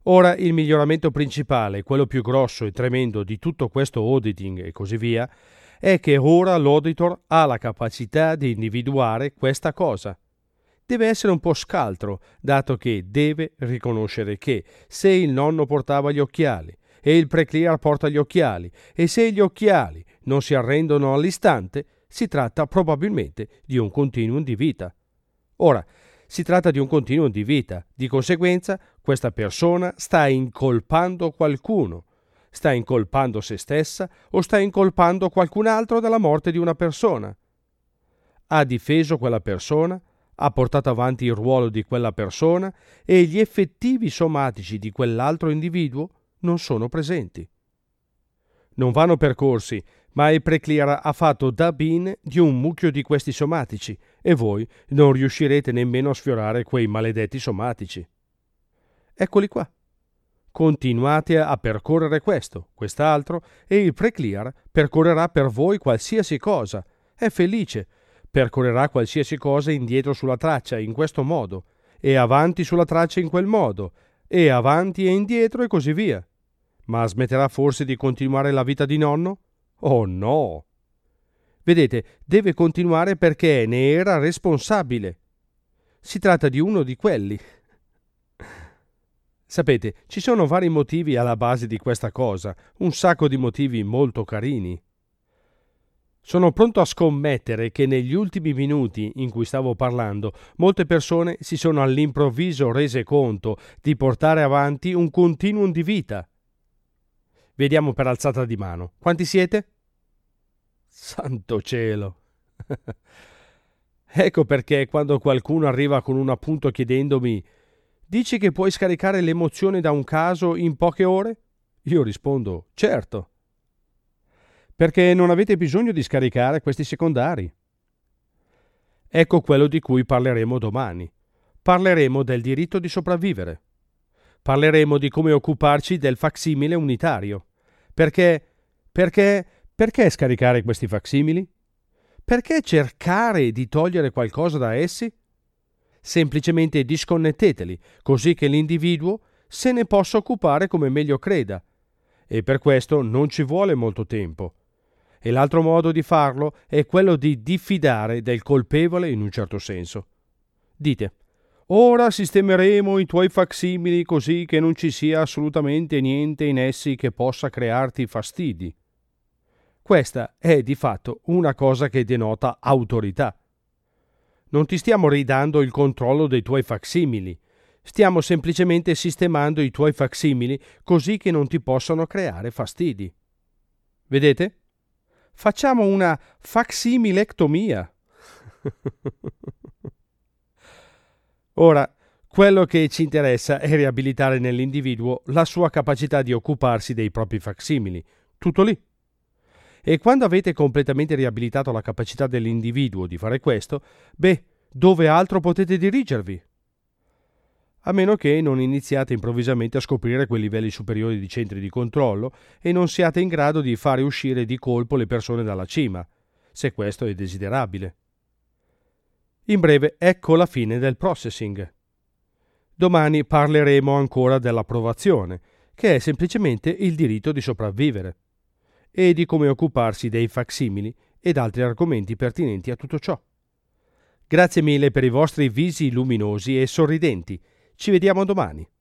Ora, il miglioramento principale, quello più grosso e tremendo di tutto questo auditing e così via, è che ora l'auditor ha la capacità di individuare questa cosa. Deve essere un po' scaltro, dato che deve riconoscere che se il nonno portava gli occhiali e il pre-clear porta gli occhiali e se gli occhiali non si arrendono all'istante, si tratta probabilmente di un continuum di vita. Ora, si tratta di un continuum di vita, di conseguenza questa persona sta incolpando qualcuno, sta incolpando se stessa o sta incolpando qualcun altro della morte di una persona. Ha difeso quella persona, ha portato avanti il ruolo di quella persona e gli effettivi somatici di quell'altro individuo non sono presenti. Non vanno percorsi, ma il pre-clear ha fatto dub-in di un mucchio di questi somatici e voi non riuscirete nemmeno a sfiorare quei maledetti somatici. Eccoli qua. Continuate a percorrere questo, quest'altro e il pre-clear percorrerà per voi qualsiasi cosa. È felice. Percorrerà qualsiasi cosa indietro sulla traccia in questo modo e avanti sulla traccia in quel modo e avanti e indietro e così via. Ma smetterà forse di continuare la vita di nonno? Oh no! Vedete, deve continuare perché ne era responsabile. Si tratta di uno di quelli. Sapete, ci sono vari motivi alla base di questa cosa, un sacco di motivi molto carini. Sono pronto a scommettere che negli ultimi minuti in cui stavo parlando, molte persone si sono all'improvviso rese conto di portare avanti un continuum di vita. Vediamo per alzata di mano. Quanti siete? Santo cielo! Ecco perché quando qualcuno arriva con un appunto chiedendomi «Dici che puoi scaricare le emozioni da un caso in poche ore?» Io rispondo «Certo». Perché non avete bisogno di scaricare questi secondari. Ecco quello di cui parleremo domani. Parleremo del diritto di sopravvivere. Parleremo di come occuparci del facsimile unitario. Perché scaricare questi facsimili? Perché cercare di togliere qualcosa da essi? Semplicemente disconnetteteli, così che l'individuo se ne possa occupare come meglio creda. E per questo non ci vuole molto tempo. E l'altro modo di farlo è quello di diffidare del colpevole in un certo senso. Dite, ora sistemeremo i tuoi facsimili così che non ci sia assolutamente niente in essi che possa crearti fastidi. Questa è di fatto una cosa che denota autorità. Non ti stiamo ridando il controllo dei tuoi facsimili, stiamo semplicemente sistemando i tuoi facsimili così che non ti possano creare fastidi. Vedete? Facciamo una facsimilectomia. Ora, quello che ci interessa è riabilitare nell'individuo la sua capacità di occuparsi dei propri facsimili. Tutto lì. E quando avete completamente riabilitato la capacità dell'individuo di fare questo, dove altro potete dirigervi? A meno che non iniziate improvvisamente a scoprire quei livelli superiori di centri di controllo e non siate in grado di fare uscire di colpo le persone dalla cima, se questo è desiderabile. In breve, ecco la fine del processing. Domani parleremo ancora dell'approvazione, che è semplicemente il diritto di sopravvivere, e di come occuparsi dei facsimili ed altri argomenti pertinenti a tutto ciò. Grazie mille per i vostri visi luminosi e sorridenti. Ci vediamo domani.